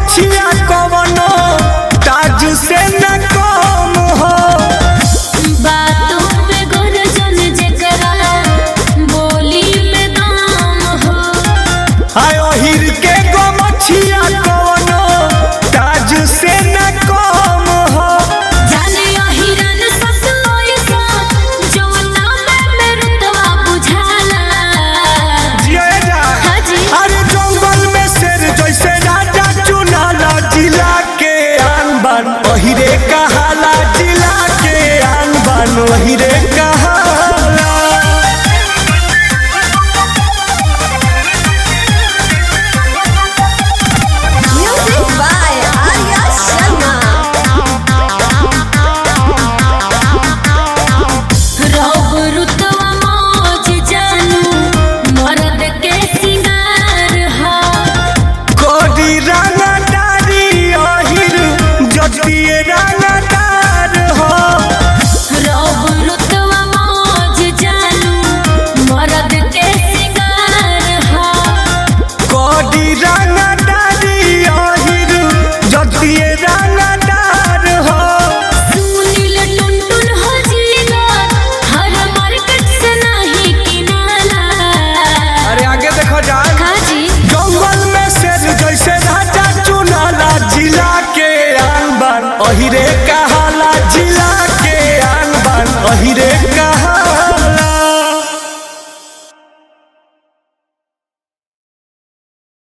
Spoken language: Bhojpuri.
गमछिया कवनो ताज से न कम हो। बातों पे गुरजन जेकरा बोली में दाम हो। आयो हिर के गमछिया कवनो ताज से न कम हो। जाने हिरन ससुर सा जो नाम में रुतवा बुझाला। जिया जा हाजी अरे जंगल में शेर जैसे राजा चुनाला जिला के आन बान ओहिरे कहाला। जिला के आन बान ओहिरे कहाला। Music by Arya Sharma. रौब रुतवा मौज जानू मर्द के सिंगार हा। कोडी रंगदारी ओहिर जतिए रंगदार हो। रौब रुतवा मौज जानू मर्द के सिंगार हा। कोडी रंगदारी ओहिर जतिए रंगदार हो। सुनील टुनटुन हजीला हर मार्केट से नहीं किनाला। अरे आगे देखो जान हाजी जंगल में शेर जैसे राजा चुनाला। जिला के आन बान ओहिरे